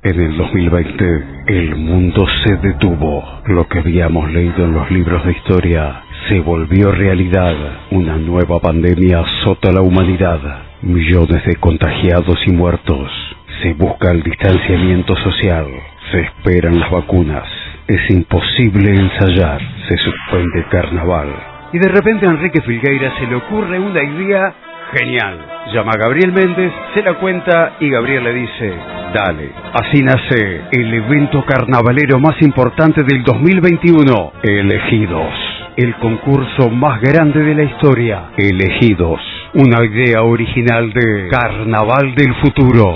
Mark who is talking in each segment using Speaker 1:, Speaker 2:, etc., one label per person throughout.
Speaker 1: En el 2020, el mundo se detuvo. Lo que habíamos leído en los libros de historia se volvió realidad. Una nueva pandemia azota a la humanidad. Millones de contagiados y muertos. Se busca el distanciamiento social. Se esperan las vacunas. Es imposible ensayar. Se suspende carnaval. Y de repente a Enrique Filgueira se le ocurre una idea genial. Llama a Gabriel Méndez, se la cuenta y Gabriel le dice: dale. Así nace el evento carnavalero más importante del 2021. Elegidos. El concurso más grande de la historia. Elegidos. Una idea original de Carnaval del Futuro.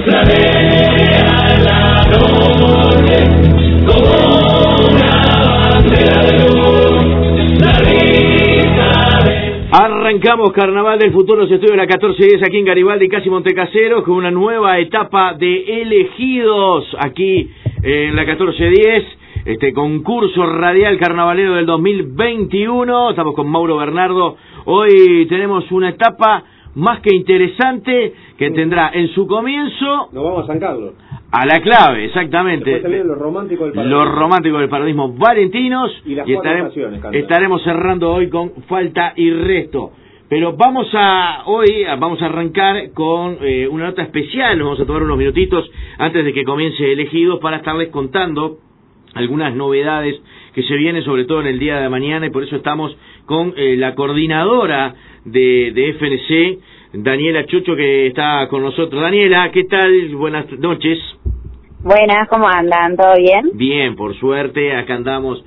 Speaker 2: Arrancamos Carnaval del Futuro, se estudia en la 1410 aquí en Garibaldi, casi Montecaseros, con una nueva etapa de elegidos aquí en la 1410, este concurso radial carnavalero del 2021. Estamos con Mauro Bernardo. Hoy tenemos una etapa más que interesante que tendrá en su comienzo...
Speaker 3: Nos vamos a San Carlos.
Speaker 2: A la clave, exactamente.
Speaker 3: Lo romántico del
Speaker 2: parodismo valentinos.
Speaker 3: Y las
Speaker 2: estaremos cerrando hoy con Falta y Resto. Pero vamos a arrancar con una nota especial. Nos vamos a tomar unos minutitos antes de que comience Elegidos para estarles contando algunas novedades que se vienen, sobre todo en el día de mañana, y por eso estamos con la coordinadora de FNC, Daniela Chucho, que está con nosotros. Daniela, ¿qué tal? Buenas noches.
Speaker 4: Buenas, ¿cómo andan? ¿Todo bien?
Speaker 2: Bien, por suerte, acá andamos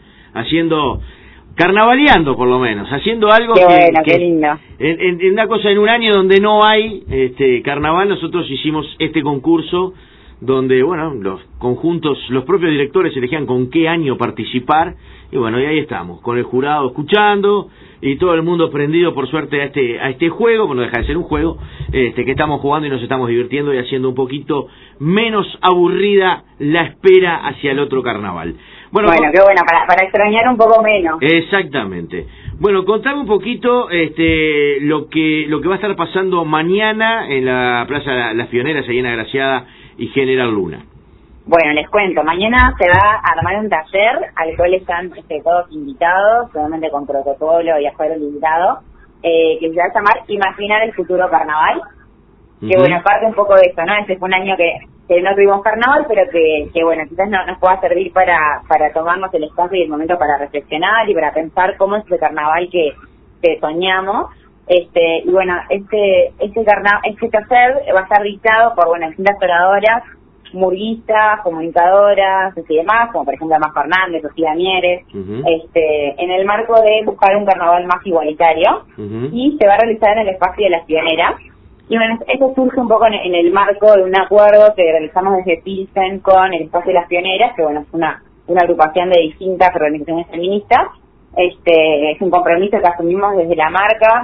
Speaker 2: carnavaleando por lo menos, haciendo algo
Speaker 4: qué lindo.
Speaker 2: En una cosa, en un año donde no hay carnaval, nosotros hicimos este concurso donde, bueno, los conjuntos, los propios directores elegían con qué año participar, y bueno, y ahí estamos, con el jurado escuchando, y todo el mundo prendido, por suerte, a este juego, bueno, deja de ser un juego, que estamos jugando y nos estamos divirtiendo y haciendo un poquito menos aburrida la espera hacia el otro carnaval.
Speaker 4: Bueno, qué bueno, para extrañar un poco menos.
Speaker 2: Exactamente. Bueno, contame un poquito lo que va a estar pasando mañana en la Plaza Las Pioneras, ahí en Agraciada y General Luna.
Speaker 4: Bueno, les cuento, mañana se va a armar un taller al cual están todos invitados, obviamente con protocolo y afuera invitado, que se va a llamar Imaginar el Futuro Carnaval. Que bueno, aparte un poco de esto, ¿no? Este fue un año que no tuvimos carnaval, pero que bueno, quizás nos pueda servir para tomarnos el espacio y el momento para reflexionar y para pensar cómo es ese carnaval que soñamos. Y bueno, este taller va a estar dictado por, bueno, distintas oradoras, murguistas, comunicadoras y demás, como por ejemplo Emma Fernández, Sofía Mieres, en el marco de buscar un carnaval más igualitario, y se va a realizar en el espacio de Las Pioneras. Y bueno, eso surge un poco en el marco de un acuerdo que realizamos desde Pilsen con el espacio de Las Pioneras, que bueno, es una agrupación de distintas organizaciones feministas. Es un compromiso que asumimos desde la marca,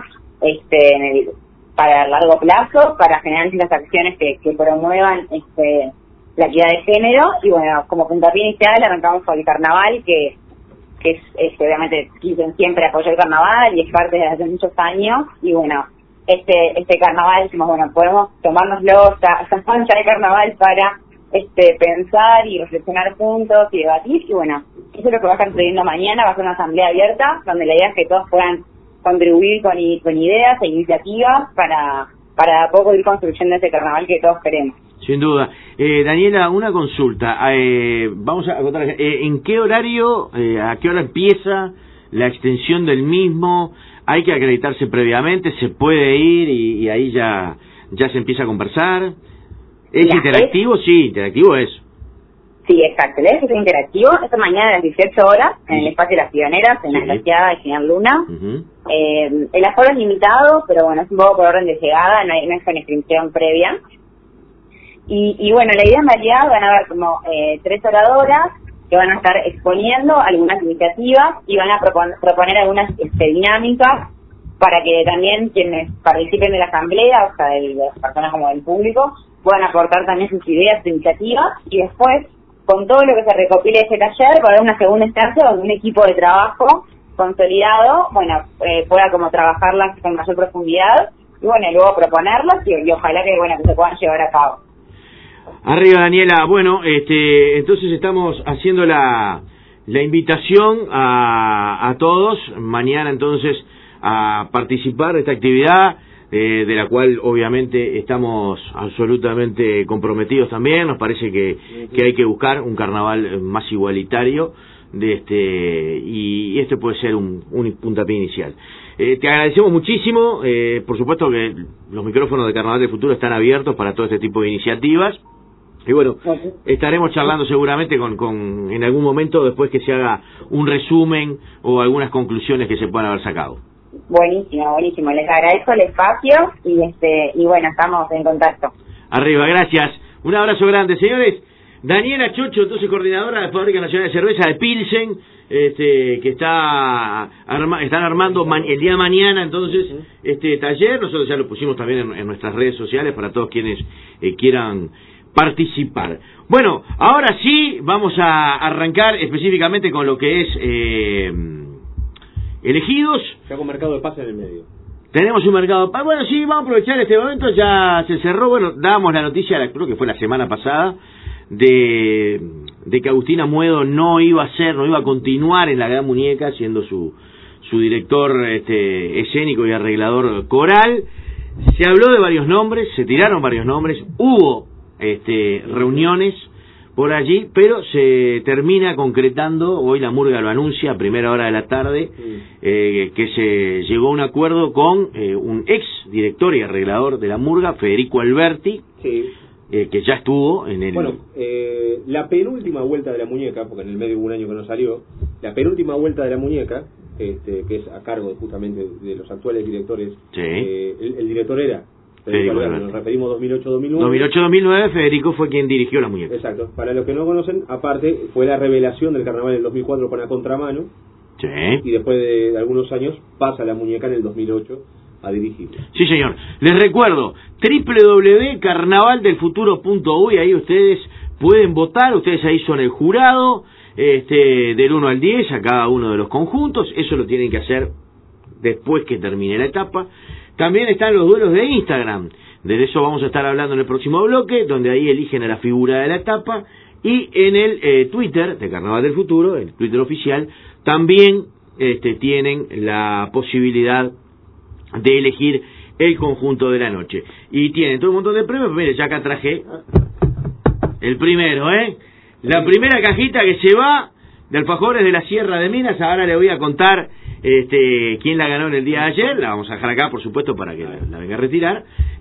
Speaker 4: para largo plazo, para generar distintas acciones que promuevan la equidad de género. Y bueno, como puntapié inicial arrancamos con el carnaval, que es obviamente Pilsen siempre apoyó el carnaval y es parte desde hace muchos años. Y bueno, este carnaval decimos, bueno, podemos tomárnoslo esta pancha de carnaval para pensar y reflexionar juntos y debatir. Y bueno, eso es lo que va a estar sucediendo mañana. Va a ser una asamblea abierta donde la idea es que todos puedan contribuir con ideas e iniciativas para a poco ir construyendo ese carnaval que todos queremos.
Speaker 2: Sin duda. Daniela, una consulta. Vamos a contar, ¿en qué horario, a qué hora empieza la extensión del mismo? ¿Hay que acreditarse previamente? ¿Se puede ir y ahí ya se empieza a conversar? ¿Es interactivo? Sí, interactivo es.
Speaker 4: Sí, exacto. El es interactivo. Esta mañana a las 18 horas en el espacio de Las Pioneras, en la Agraciada y General Luna. El aforo es limitado, pero bueno, es un poco por orden de llegada, no es con inscripción previa. Y bueno, la idea en realidad van a haber como 3 oradoras que van a estar exponiendo algunas iniciativas y van a proponer algunas dinámicas para que también quienes participen de la asamblea, o sea, de las personas como del público, puedan aportar también sus ideas, sus iniciativas, y después, con todo lo que se recopile de ese taller, va a haber una segunda instancia donde un equipo de trabajo consolidado, bueno, pueda como trabajarlas con mayor profundidad, y bueno, luego proponerlas y ojalá que, bueno, que se puedan llevar a cabo.
Speaker 2: Arriba, Daniela. Bueno, entonces estamos haciendo la invitación a todos mañana entonces a participar de esta actividad, de la cual obviamente estamos absolutamente comprometidos también. Nos parece que hay que buscar un carnaval más igualitario y este puede ser un puntapié inicial. Te agradecemos muchísimo. Por supuesto que los micrófonos de Carnaval del Futuro están abiertos para todo este tipo de iniciativas. Y bueno, estaremos charlando seguramente en algún momento después que se haga un resumen o algunas conclusiones que se puedan haber sacado.
Speaker 4: Buenísimo. Les agradezco el espacio y bueno, estamos en contacto.
Speaker 2: Arriba, gracias. Un abrazo grande, señores. Daniela Chocho, entonces coordinadora de la Fábrica Nacional de Cerveza de Pilsen, que están armando el día de mañana entonces este taller. Nosotros ya lo pusimos también en nuestras redes sociales para todos quienes quieran participar. Bueno, ahora sí vamos a arrancar específicamente con lo que es elegidos.
Speaker 3: Ya con mercado de pase en el medio.
Speaker 2: Tenemos un mercado de pase. Bueno, sí, vamos a aprovechar este momento. Ya se cerró. Bueno, dábamos la noticia, creo que fue la semana pasada, de que Agustín Amuedo no iba a continuar en la Gran Muñeca siendo su director escénico y arreglador coral. Se habló de varios nombres, se tiraron varios nombres, hubo reuniones por allí, pero se termina concretando, hoy la Murga lo anuncia a primera hora de la tarde, que se llegó a un acuerdo con un ex director y arreglador de la Murga, Federico Alberti,
Speaker 3: sí.
Speaker 2: Que ya estuvo en el...
Speaker 3: Bueno, la penúltima vuelta de la muñeca, porque en el medio hubo un año que no salió, la penúltima vuelta de la muñeca, que es a cargo justamente de los actuales directores,
Speaker 2: sí.
Speaker 3: El director era Federico Alberti, nos referimos 2008-2009.
Speaker 2: 2008-2009, Federico fue quien dirigió la muñeca.
Speaker 3: Exacto, para los que no conocen, aparte fue la revelación del carnaval del 2004 con A Contramano,
Speaker 2: sí.
Speaker 3: Y después de algunos años pasa la muñeca en el 2008 a dirigir.
Speaker 2: Sí, señor. Les recuerdo, www.carnavaldelfuturo.uy, ahí ustedes pueden votar, ustedes ahí son el jurado, del 1 al 10 a cada uno de los conjuntos, eso lo tienen que hacer después que termine la etapa. También están los duelos de Instagram, de eso vamos a estar hablando en el próximo bloque, donde ahí eligen a la figura de la etapa, y en el Twitter de Carnaval del Futuro, el Twitter oficial, también tienen la posibilidad de elegir el conjunto de la noche. Y tienen todo un montón de premios. Mire, ya acá traje el primero, la primera cajita que se va de alfajores de la Sierra de Minas. Ahora le voy a contar quién la ganó en el día de ayer. La vamos a dejar acá, por supuesto, para que la venga a retirar.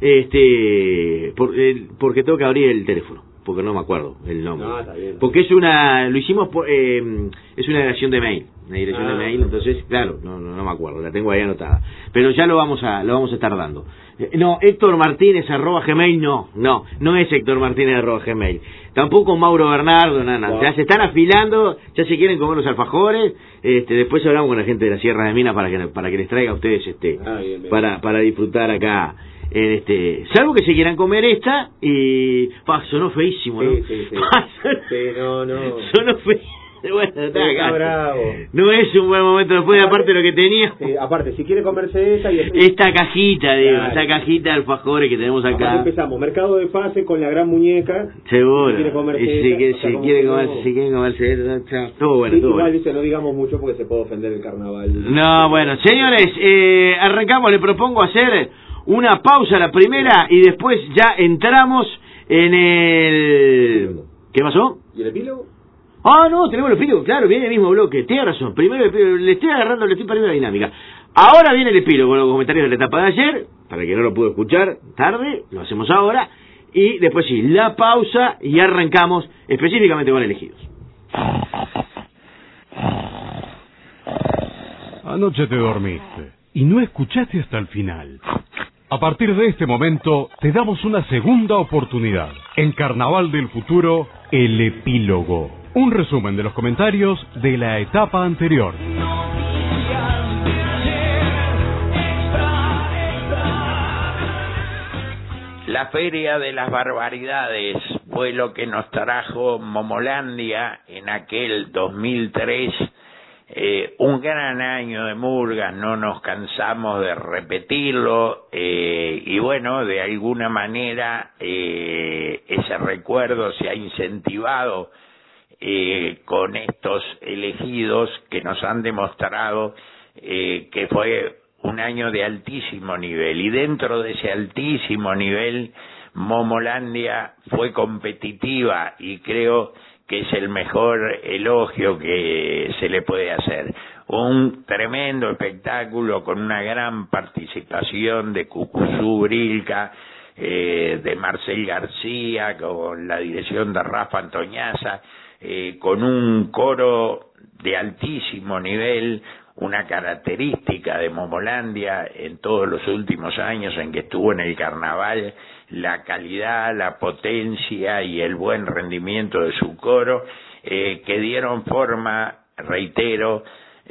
Speaker 2: Porque tengo que abrir el teléfono, porque no me acuerdo el nombre.
Speaker 3: No, está bien.
Speaker 2: Porque es lo hicimos es una dirección de mail. Una dirección de mail, entonces, claro, no me acuerdo, la tengo ahí anotada. Pero ya lo vamos a estar dando. No, Héctor Martínez @gmail, no es Héctor Martínez @gmail. Tampoco Mauro Bernardo, nada.
Speaker 3: Wow.
Speaker 2: Ya se están afilando, ya se quieren comer los alfajores. Después hablamos con la gente de la Sierra de Minas para que les traiga a ustedes bien. para disfrutar acá. Salvo que se quieran comer esta y sonó feísimo, ¿no?
Speaker 3: Sí, no.
Speaker 2: Sonó feísimo. Bueno,
Speaker 3: está bravo.
Speaker 2: No es un buen momento después de aparte de lo que tenía.
Speaker 3: Sí, aparte, si quiere comerse esa y
Speaker 2: esta cajita, digo, esta cajita de alfajores que tenemos acá.
Speaker 3: Aparte empezamos, mercado de pase con la Gran Muñeca.
Speaker 2: Seguro.
Speaker 3: Si quiere comerse
Speaker 2: si quieren comerse esa, todo bueno, todo
Speaker 3: igual,
Speaker 2: bueno.
Speaker 3: dice, no digamos mucho porque se puede ofender el carnaval.
Speaker 2: No, bueno, señores, arrancamos, le propongo hacer una pausa la primera y después ya entramos en el... ¿Qué pasó?
Speaker 3: ¿Y el epílogo?
Speaker 2: Ah, no, tenemos el epílogo, claro, viene el mismo bloque, tiene razón, primero el epílogo, le estoy perdiendo la dinámica. Ahora viene el epílogo con los comentarios de la etapa de ayer, para que no lo pudo escuchar tarde, lo hacemos ahora, y después sí, la pausa y arrancamos específicamente con elegidos.
Speaker 1: Anoche te dormiste y no escuchaste hasta el final. A partir de este momento, te damos una segunda oportunidad. En Carnaval del Futuro, el epílogo. Un resumen de los comentarios de la etapa anterior.
Speaker 5: La Feria de las Barbaridades fue lo que nos trajo Momolandia en aquel 2003 Un gran año de murga, no nos cansamos de repetirlo, y bueno, de alguna manera ese recuerdo se ha incentivado con estos elegidos que nos han demostrado que fue un año de altísimo nivel, y dentro de ese altísimo nivel Momolandia fue competitiva, y creo que es el mejor elogio que se le puede hacer. Un tremendo espectáculo con una gran participación de Cucuzú Brilca, de Marcel García, con la dirección de Rafa Antoñaza, con un coro de altísimo nivel, una característica de Momolandia en todos los últimos años en que estuvo en el carnaval, la calidad, la potencia y el buen rendimiento de su coro, que dieron forma, reitero,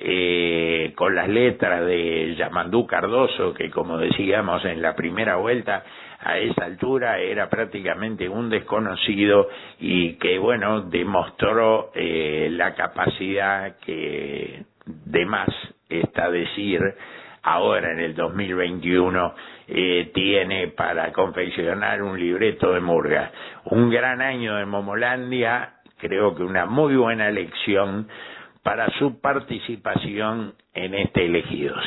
Speaker 5: con las letras de Yamandú Cardoso, que como decíamos en la primera vuelta, a esa altura era prácticamente un desconocido, y que bueno, demostró la capacidad que de más está decir ahora en el 2021 tiene para confeccionar un libreto de murga. Un gran año de Momolandia, creo que una muy buena elección para su participación en este Elegidos.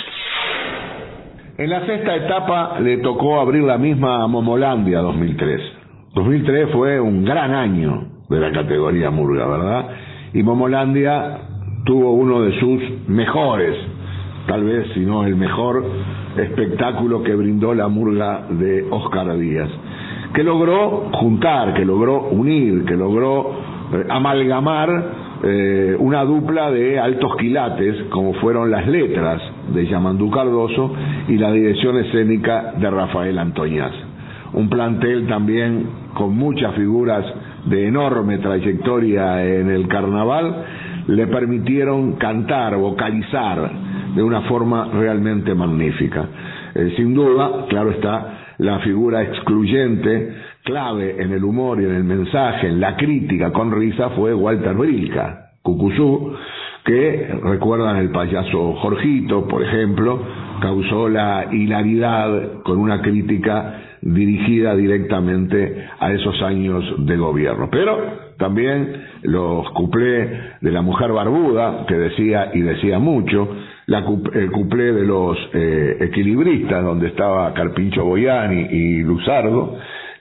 Speaker 6: En la sexta etapa le tocó abrir la misma a Momolandia 2003. 2003 fue un gran año de la categoría murga, ¿verdad? Y Momolandia tuvo uno de sus mejores, tal vez si no el mejor espectáculo que brindó la murga de Oscar Díaz, que logró juntar, que logró unir, que logró amalgamar una dupla de altos quilates, como fueron las letras de Yamandú Cardoso y la dirección escénica de Rafael Antoñaz. Un plantel también con muchas figuras de enorme trayectoria en el carnaval, le permitieron cantar, vocalizar de una forma realmente magnífica. Sin duda, claro está, la figura excluyente, clave en el humor y en el mensaje, en la crítica con risa, fue Walter Brilca, Cucuzú, que, recuerdan el payaso Jorgito, por ejemplo, causó la hilaridad con una crítica dirigida directamente a esos años de gobierno. Pero también los cuplés de la mujer barbuda, que decía y decía mucho, el cuplé de los equilibristas, donde estaba Carpincho Boiani y Luzardo,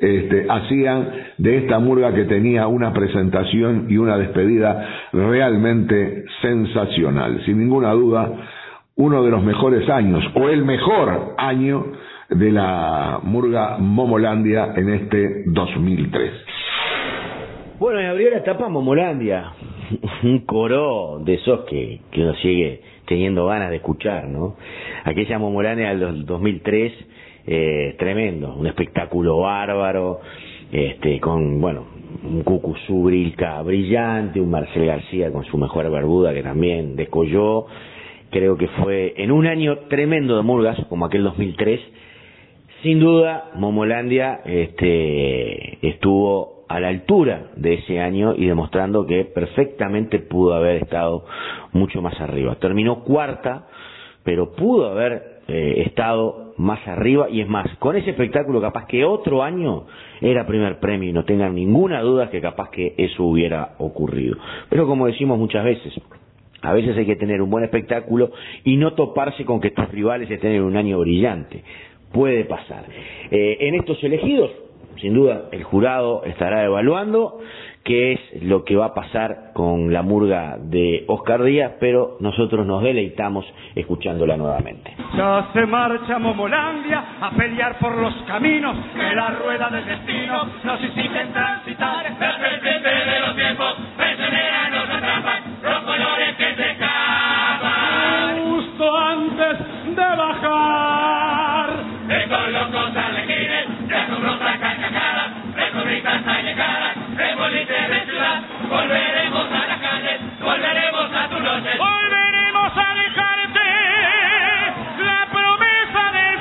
Speaker 6: hacían de esta murga, que tenía una presentación y una despedida realmente sensacional. Sin ninguna duda, uno de los mejores años, o el mejor año de la murga Momolandia en este 2003.
Speaker 2: Bueno, y abrió la etapa Momolandia, un coro de esos que uno sigue teniendo ganas de escuchar, ¿no? Aquella Momolandia del 2003, tremendo, un espectáculo bárbaro, con, bueno, un Cucuzú Brilca brillante, un Marcel García con su mejor barbuda que también descolló. Creo que fue en un año tremendo de murgas, como aquel 2003. Sin duda, Momolandia estuvo a la altura de ese año y demostrando que perfectamente pudo haber estado mucho más arriba. Terminó cuarta, pero pudo haber estado más arriba, y es más, con ese espectáculo capaz que otro año era primer premio, y no tengan ninguna duda que capaz que eso hubiera ocurrido. Pero como decimos muchas veces, a veces hay que tener un buen espectáculo y no toparse con que tus rivales estén en un año brillante. Puede pasar. En estos elegidos, sin duda, el jurado estará evaluando qué es lo que va a pasar con la murga de Oscar Díaz, pero nosotros nos deleitamos escuchándola nuevamente.
Speaker 7: Ya se marcha Momolandia a pelear por los caminos que la rueda del destino nos exigen transitar. La serpiente de los tiempos prisionera nos atrapan, los colores que se escapan. Justo antes de bajar, con locos arlequines, de asombrosa carcajada, republicas allegadas, de boliche de ciudad, volveremos a las calles, volveremos a tu noche, volveremos a dejarte la promesa del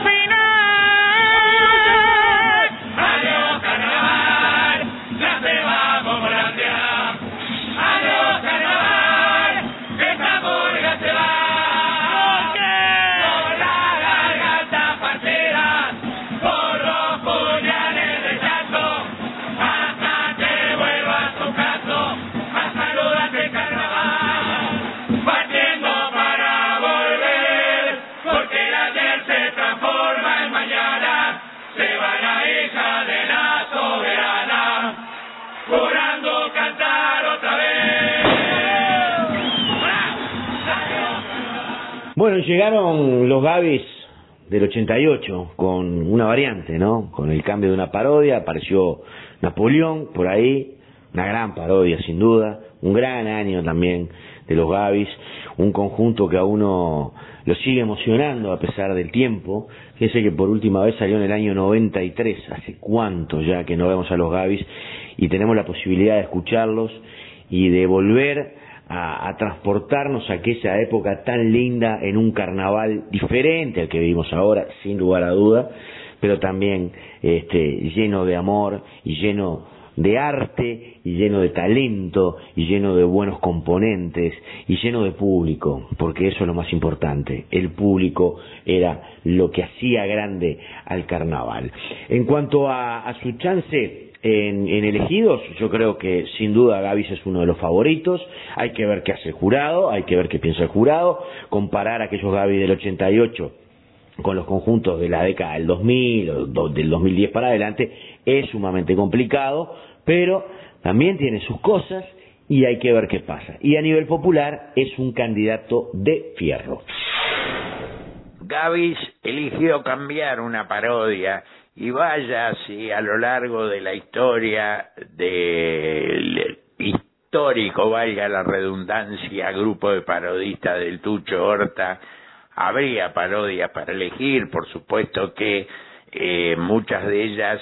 Speaker 7: final. Adiós carnaval, ya se va Momolandia. Adiós carnaval, esta murga se
Speaker 2: Bueno, llegaron los Gavis del 88 con una variante, ¿no? Con el cambio de una parodia, apareció Napoleón por ahí, una gran parodia sin duda, un gran año también de los Gavis, un conjunto que a uno lo sigue emocionando a pesar del tiempo. Fíjense que por última vez salió en el año 93, hace cuánto ya que no vemos a los Gavis, y tenemos la posibilidad de escucharlos y de volver a transportarnos a aquella época tan linda en un carnaval diferente al que vivimos ahora, sin lugar a duda, pero también lleno de amor y lleno de arte y lleno de talento y lleno de buenos componentes y lleno de público, porque eso es lo más importante. El público era lo que hacía grande al carnaval. En cuanto a su chance en elegidos, yo creo que sin duda Gavis es uno de los favoritos. Hay que ver qué hace el jurado, hay que ver qué piensa el jurado, comparar aquellos Gavis del 88 con los conjuntos de la década del 2000 o del 2010 para adelante es sumamente complicado, pero también tiene sus cosas y hay que ver qué pasa. Y a nivel popular es un candidato de fierro.
Speaker 5: Gavis eligió cambiar una parodia, y vaya si a lo largo de la historia del histórico, valga la redundancia, grupo de parodistas del Tucho Horta, habría parodias para elegir. Por supuesto que muchas de ellas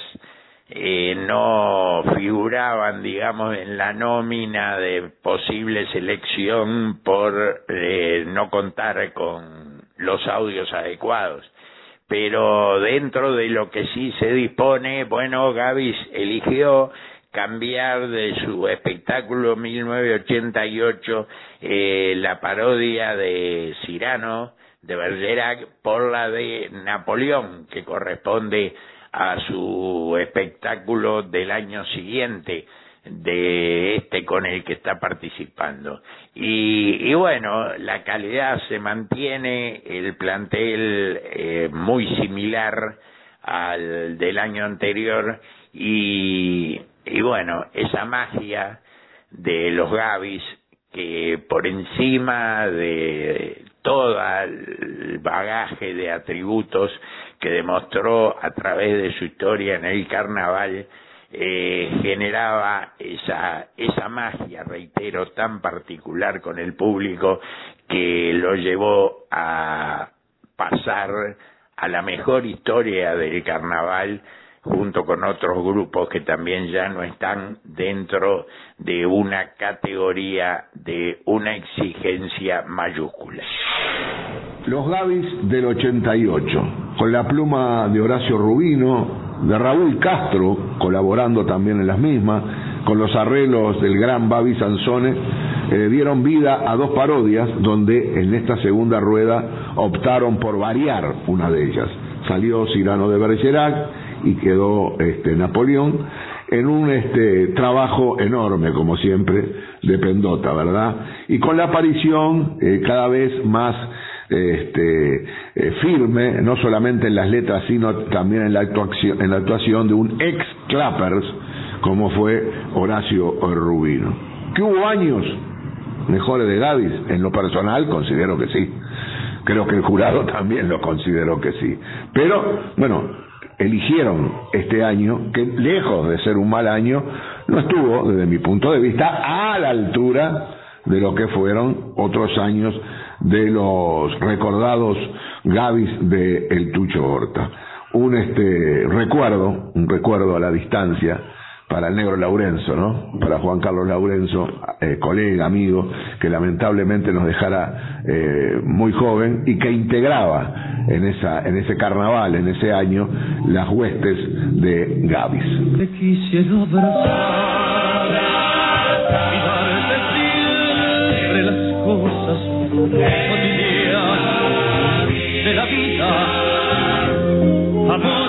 Speaker 5: no figuraban, digamos, en la nómina de posible selección por no contar con los audios adecuados. Pero dentro de lo que sí se dispone, bueno, Gavis eligió cambiar de su espectáculo 1988 la parodia de Cyrano de Bergerac por la de Napoleón, que corresponde a su espectáculo del año siguiente, de con el que está participando. Y bueno, la calidad se mantiene, el plantel muy similar al del año anterior, y bueno, esa magia de los Gavis, que por encima de todo el bagaje de atributos que demostró a través de su historia en el carnaval, generaba esa magia, reitero, tan particular con el público, que lo llevó a pasar a la mejor historia del carnaval, junto con otros grupos que también ya no están dentro de una categoría de una exigencia mayúscula.
Speaker 6: Los Gavis del 88, con la pluma de Horacio Rubino, de Raúl Castro, colaborando también en las mismas, con los arreglos del gran Babi Sansone, dieron vida a dos parodias, donde en esta segunda rueda optaron por variar una de ellas. Salió Cyrano de Bergerac y quedó Napoleón, en un trabajo enorme, como siempre, de Pendota, ¿verdad? Y con la aparición cada vez más firme, no solamente en las letras, sino también en la actuación de un ex Clappers, como fue Horacio Rubino. ¿Que hubo años mejores de Gavis? En lo personal considero que sí. Creo que el jurado también lo consideró que sí. Pero, bueno, eligieron este año, que lejos de ser un mal año, no estuvo, desde mi punto de vista, a la altura de lo que fueron otros años de los recordados Gavis de el Tucho Horta. Un recuerdo a la distancia para el negro Laurenzo, ¿no? Para Juan Carlos Laurenzo, colega, amigo, que lamentablemente nos dejara muy joven, y que integraba en ese carnaval, en ese año, las huestes de Gavis.
Speaker 7: Te quisiera abrazar y darte siempre las cosas cotidianas de la vida, amor.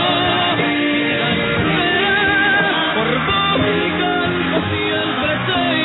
Speaker 8: Por vos mi canto siempre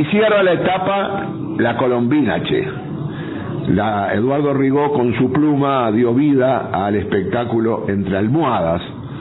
Speaker 6: cierra la etapa la Colombina, che. Eduardo Rigó con su pluma dio vida al espectáculo Entre Almohadas.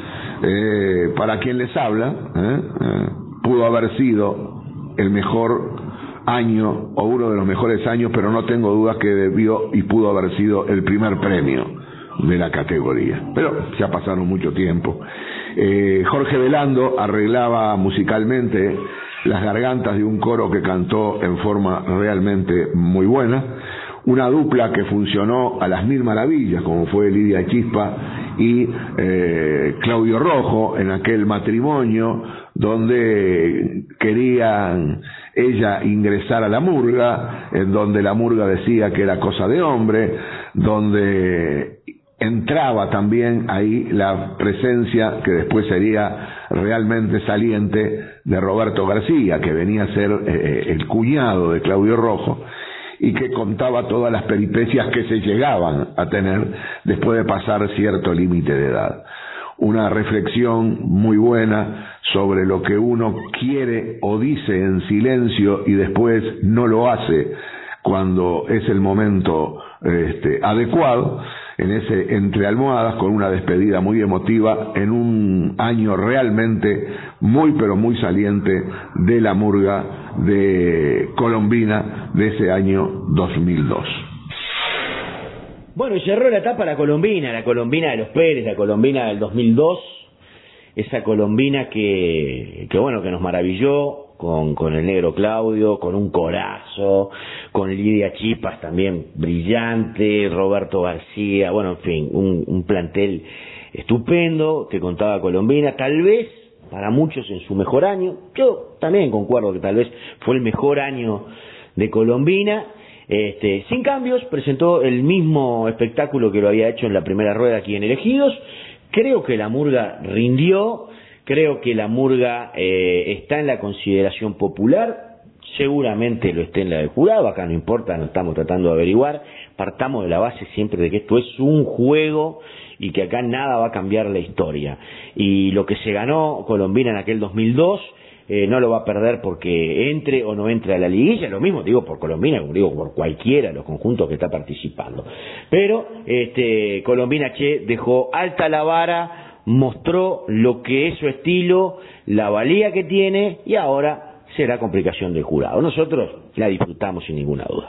Speaker 6: Para quien les habla, pudo haber sido el mejor año o uno de los mejores años, pero no tengo dudas que debió y pudo haber sido el primer premio de la categoría. Pero ya pasaron mucho tiempo. Jorge Velando arreglaba musicalmente las gargantas de un coro que cantó en forma realmente muy buena, una dupla que funcionó a las mil maravillas, como fue Lidia Chispa y Claudio Rojo en aquel matrimonio donde querían ella ingresar a la murga, en donde la murga decía que era cosa de hombre, donde entraba también ahí la presencia que después sería realmente saliente de Roberto García, que venía a ser el cuñado de Claudio Rojo, y que contaba todas las peripecias que se llegaban a tener después de pasar cierto límite de edad. Una reflexión muy buena sobre lo que uno quiere o dice en silencio y después no lo hace cuando es el momento adecuado, en ese Entre Almohadas, con una despedida muy emotiva en un año realmente muy pero muy saliente de la murga de Colombina de ese año 2002.
Speaker 2: Bueno, y cerró la etapa la Colombina de los Pérez, la Colombina del 2002, esa Colombina que bueno, que nos maravilló con el negro Claudio, con un corazo, con Lidia Chispas también brillante, Roberto García, bueno, en fin, un plantel estupendo que contaba Colombina, tal vez para muchos en su mejor año. Yo también concuerdo que tal vez fue el mejor año de Colombina. Sin cambios, presentó el mismo espectáculo que lo había hecho en la primera rueda aquí en Elegidos. Creo que la murga rindió, creo que la murga está en la consideración popular, seguramente lo esté en la del jurado, acá no importa, no estamos tratando de averiguar, partamos de la base siempre de que esto es un juego y que acá nada va a cambiar la historia. Y lo que se ganó Colombina en aquel 2002, no lo va a perder porque entre o no entre a la liguilla, lo mismo digo por Colombina, como digo por cualquiera de los conjuntos que está participando. Pero Colombina, che, dejó alta la vara, mostró lo que es su estilo, la valía que tiene, y ahora será complicación del jurado. Nosotros la disfrutamos sin ninguna duda.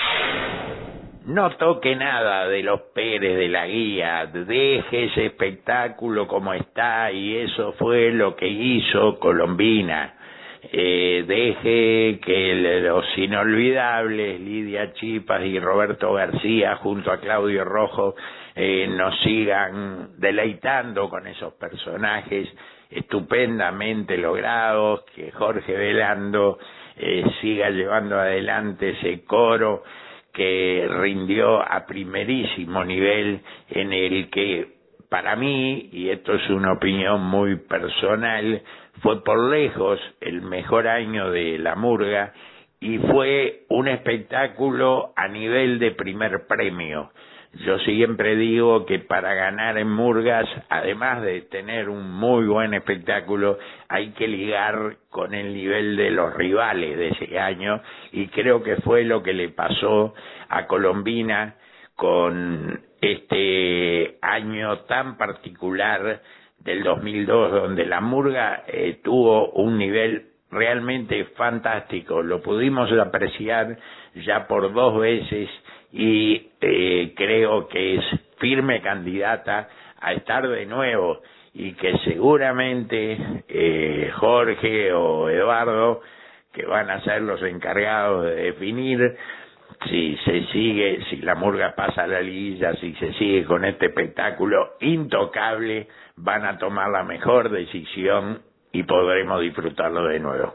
Speaker 5: No toque nada de los Pérez, de la guía, deje ese espectáculo como está, y eso fue lo que hizo Colombina. Deje que los inolvidables Lidia Chispas y Roberto García junto a Claudio Rojo nos sigan deleitando con esos personajes estupendamente logrados, que Jorge Velando siga llevando adelante ese coro que rindió a primerísimo nivel, en el que para mí, y esto es una opinión muy personal, fue por lejos el mejor año de la murga, y fue un espectáculo a nivel de primer premio. Yo siempre digo que para ganar en murgas, además de tener un muy buen espectáculo, hay que ligar con el nivel de los rivales de ese año, y creo que fue lo que le pasó a Colombina con este año tan particular del 2002, donde la murga tuvo un nivel realmente fantástico. Lo pudimos apreciar ya por 2 veces, y creo que es firme candidata a estar de nuevo, y que seguramente Jorge o Eduardo, que van a ser los encargados de definir si se sigue, si la murga pasa a la liguilla, si se sigue con este espectáculo intocable, van a tomar la mejor decisión y podremos disfrutarlo de nuevo.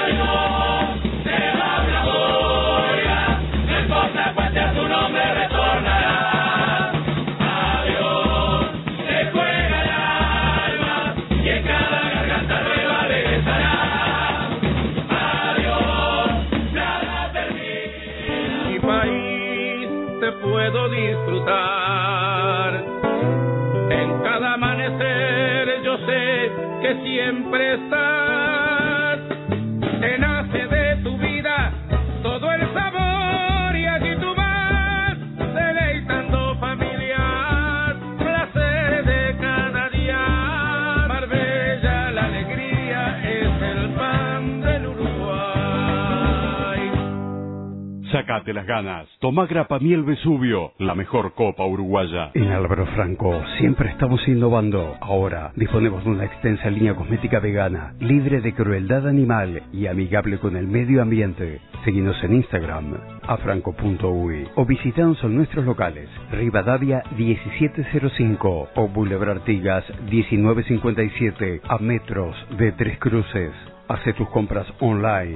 Speaker 8: Puedo disfrutar en cada amanecer, yo sé que siempre estás. Te nace de tu vida
Speaker 1: Sacate las ganas. Toma Grapa Miel Vesubio, la mejor copa uruguaya. En Álvaro Franco siempre estamos innovando. Ahora disponemos de una extensa línea cosmética vegana, libre de crueldad animal y amigable con el medio ambiente. Seguinos en Instagram, afranco.uy, o visitanos en nuestros locales, Rivadavia 1705 o Boulevard Artigas 1957, a metros de Tres Cruces. Hace tus compras online,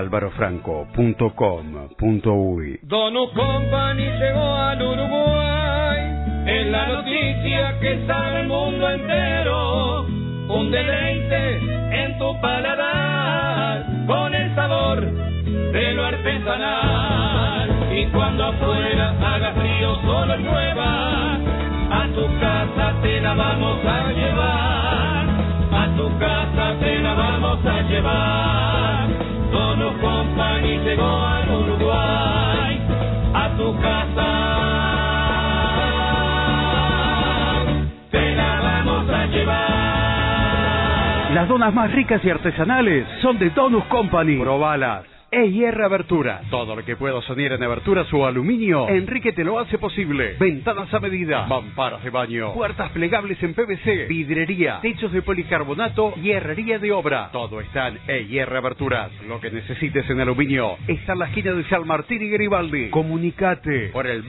Speaker 1: alvarofranco.com.uy.
Speaker 8: Donut Company llegó al Uruguay, es la noticia que sabe el mundo entero. Un deleite en tu paladar, con el sabor de lo artesanal. Y cuando afuera haga frío, solo llueva, a tu casa te la vamos a llevar. A tu casa te la vamos a llevar. Donut Company llegó al Uruguay. A tu casa te la vamos a llevar.
Speaker 1: Las donas más ricas y artesanales son de Donut Company. Probalas. EIR Aberturas. Todo lo que puedo soñar en aberturas o aluminio, Enrique te lo hace posible. Ventanas a medida, mamparas de baño, puertas plegables en PVC, vidrería, techos de policarbonato y herrería de obra. Todo está en EIR Aberturas. Lo que necesites en aluminio está en la esquina de San Martín y Garibaldi. Comunicate por el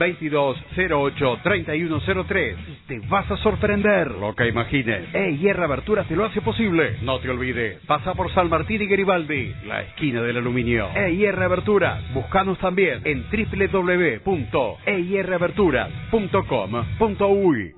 Speaker 1: 2208-3103 y te vas a sorprender. Lo que imagines, EIR Aberturas te lo hace posible. No te olvides, pasa por San Martín y Garibaldi, la esquina del aluminio. EIR Aberturas. Búscanos también en www.eiraberturas.com.uy.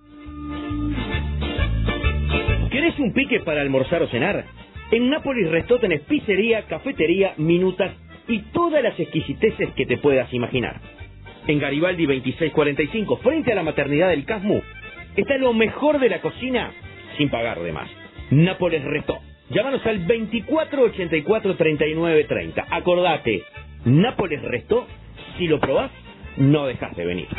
Speaker 2: ¿Querés un pique para almorzar o cenar? En Nápoles Restó tenés pizzería, cafetería, minutas y todas las exquisiteces que te puedas imaginar. En Garibaldi 2645, frente a la maternidad del Casmu, está lo mejor de la cocina sin pagar de más. Nápoles Restó. Llámanos al 2484-3930. Acordate, Nápoles Restó, si lo probás, no dejás de venir.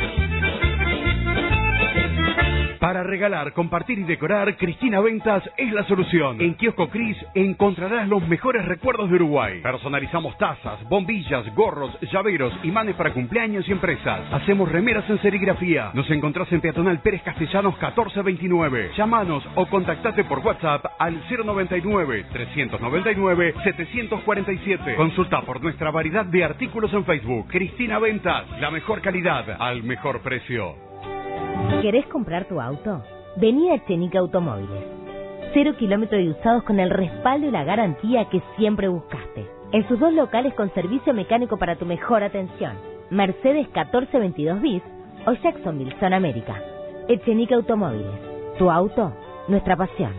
Speaker 1: Para regalar, compartir y decorar, Cristina Ventas es la solución. En Kiosco Cris encontrarás los mejores recuerdos de Uruguay. Personalizamos tazas, bombillas, gorros, llaveros, imanes para cumpleaños y empresas. Hacemos remeras en serigrafía. Nos encontrás en Peatonal Pérez Castellanos 1429. Llámanos o contactate por WhatsApp al 099-399-747. Consulta por nuestra variedad de artículos en Facebook. Cristina Ventas, la mejor calidad al mejor precio.
Speaker 9: ¿Querés comprar tu auto? Vení a Echenique Automóviles. 0 kilómetros de usados con el respaldo y la garantía que siempre buscaste. En sus 2 locales con servicio mecánico para tu mejor atención. Mercedes 1422 bis o Jacksonville, Zona América. Echenique Automóviles. Tu auto, nuestra pasión.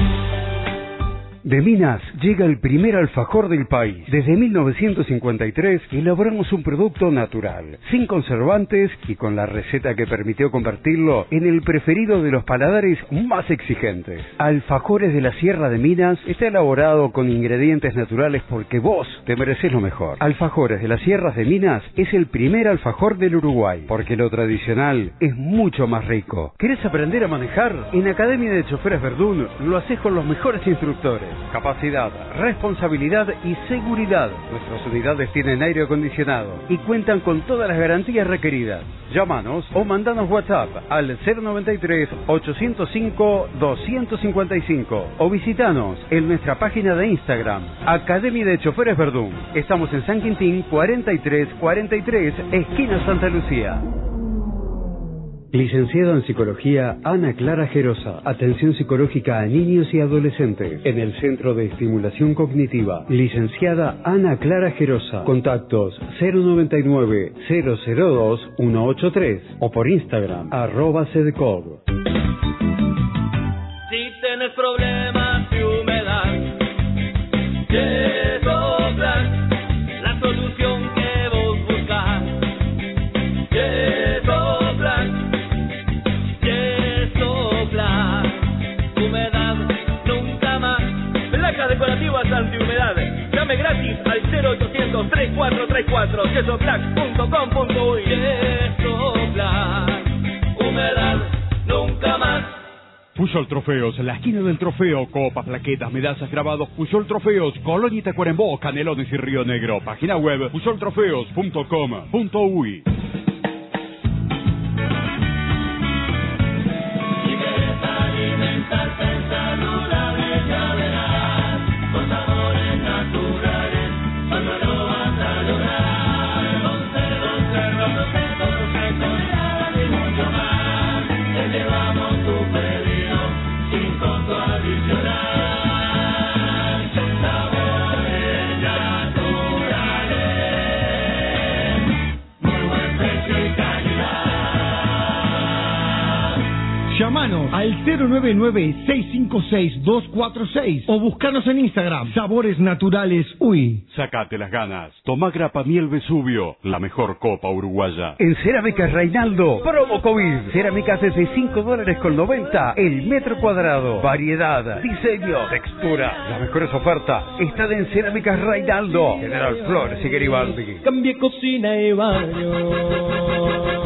Speaker 1: De Minas llega el primer alfajor del país. Desde 1953 elaboramos un producto natural, sin conservantes y con la receta que permitió convertirlo en el preferido de los paladares más exigentes. Alfajores de la Sierra de Minas está elaborado con ingredientes naturales porque vos te mereces lo mejor. Alfajores de las Sierras de Minas es el primer alfajor del Uruguay, porque lo tradicional es mucho más rico. ¿Querés aprender a manejar? En Academia de Choferes Verdún lo haces con los mejores instructores. Capacidad, responsabilidad y seguridad. Nuestras unidades tienen aire acondicionado y cuentan con todas las garantías requeridas. Llámanos o mandanos WhatsApp al 093-805-255 o visitanos en nuestra página de Instagram, Academia de Choferes Verdún. Estamos en San Quintín 4343, esquina Santa Lucía. Licenciada en Psicología, Ana Clara Gerosa. Atención psicológica a niños y adolescentes en el Centro de Estimulación Cognitiva. Licenciada Ana Clara Gerosa. Contactos 099-002-183 o por Instagram, @cedcog.
Speaker 8: Si tienes problemas de humedad, Yesoplan, la solución que vos buscas. Yesoplan, humedad nunca más. Placas decorativas antihumedad. Llame gratis al 0800-3434. Yesoplan.com.uy. Yesoplan, humedad nunca más.
Speaker 10: Puyol Trofeos, la esquina del trofeo, copas, plaquetas, medallas, grabados. Puyol Trofeos, Colonia y Tacuarembó, Canelones y Río Negro. Página web puyoltrofeos.com.uy.
Speaker 11: Llamanos al 099-656-246 o buscanos en Instagram, Sabores Naturales Uy.
Speaker 1: Sacate las ganas. Tomá Grapa Miel Vesubio, la mejor copa uruguaya.
Speaker 12: En Cerámicas Reinaldo, promo COVID. Cerámicas desde $5.90 el metro cuadrado. Variedad, diseño, textura. Las mejores ofertas están en Cerámicas Reinaldo. General Flores y Garibaldi.
Speaker 8: Cambie cocina y baño.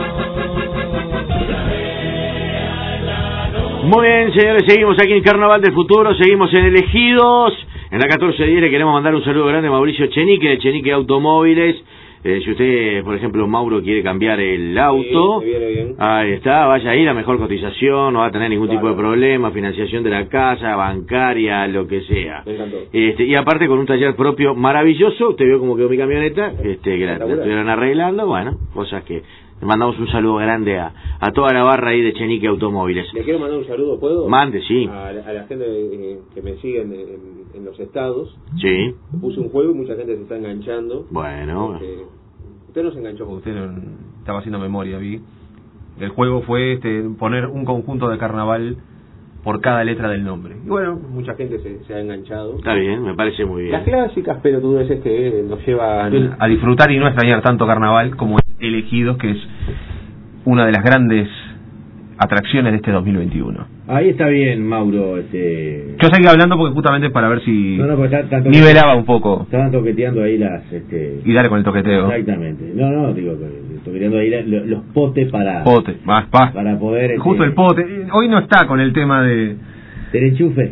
Speaker 2: Muy bien, señores, seguimos aquí en Carnaval del Futuro, seguimos en Elegidos. En la 1410 le queremos mandar un saludo grande a Mauricio Chenique, de Chenique Automóviles. Si usted, por ejemplo, Mauro, quiere cambiar el auto,
Speaker 3: sí, me viene bien.
Speaker 2: Ahí está, vaya a ir a mejor cotización, no va a tener ningún tipo de problema, financiación de la casa, bancaria, lo que sea.
Speaker 3: Me encantó.
Speaker 2: Y aparte con un taller propio maravilloso, usted vio cómo quedó mi camioneta, que la estuvieron arreglando, bueno, cosas que... Le mandamos un saludo grande a toda la barra ahí de Chenique Automóviles.
Speaker 3: Le quiero mandar un saludo, ¿puedo?
Speaker 2: Mande, sí.
Speaker 3: A la gente que me sigue en los estados.
Speaker 2: Sí.
Speaker 3: Puse un juego y mucha gente se está enganchando.
Speaker 2: Bueno.
Speaker 3: Usted no se enganchó porque usted estaba haciendo memoria, vi. El juego fue poner un conjunto de carnaval por cada letra del nombre. Y bueno, mucha gente se ha enganchado.
Speaker 2: Está bien, me parece muy bien.
Speaker 3: Las clásicas pelotudeces que nos llevan a disfrutar y no a extrañar tanto carnaval como Elegidos, que es una de las grandes atracciones de este 2021.
Speaker 2: Ahí está bien, Mauro.
Speaker 3: Yo seguía hablando porque justamente para ver si nivelaba un poco.
Speaker 2: Estaban toqueteando ahí las...
Speaker 3: Y dale con el toqueteo.
Speaker 2: Exactamente. No, digo, toqueteando ahí los potes para...
Speaker 3: Pote, más,
Speaker 2: para poder...
Speaker 3: Justo el pote. Hoy no está con el tema de...
Speaker 2: Del enchufe.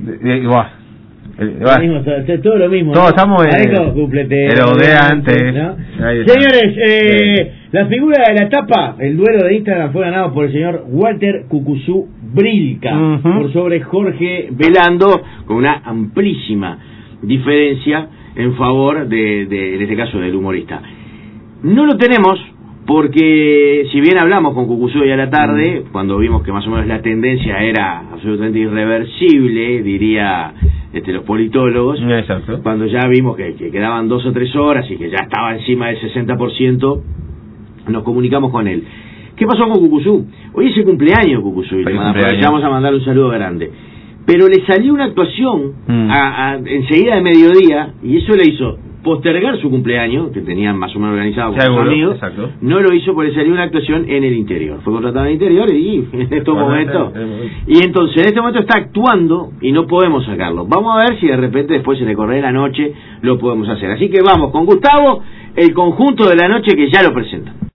Speaker 3: Todo
Speaker 2: lo mismo.
Speaker 3: Todos estamos
Speaker 2: pero
Speaker 3: de antes,
Speaker 2: ¿no? Señores, la figura de la etapa, el duelo de Instagram fue ganado por el señor Walter Cucuzú Brilca, por sobre Jorge Velando, con una amplísima diferencia en favor en este caso del humorista. No lo tenemos porque si bien hablamos con Cucuzú hoy a la tarde, cuando vimos que más o menos la tendencia era absolutamente irreversible, diría los politólogos.
Speaker 3: Exacto.
Speaker 2: Cuando ya vimos que quedaban 2 o 3 horas y que ya estaba encima del 60%, nos comunicamos con él. ¿Qué pasó con Cucuzú? Hoy es el cumpleaños Cucuzú y le aprovechamos a mandar un saludo grande. Pero le salió una actuación enseguida de mediodía y eso le hizo postergar su cumpleaños, que tenían más o menos organizado con sus amigos.
Speaker 3: Exacto.
Speaker 2: No lo hizo porque salió una actuación en el interior. Fue contratado en el interior y en estos momentos... Y entonces en este momento está actuando y no podemos sacarlo. Vamos a ver si de repente después en el correr de la noche lo podemos hacer. Así que vamos con Gustavo, el conjunto de la noche que ya lo presenta.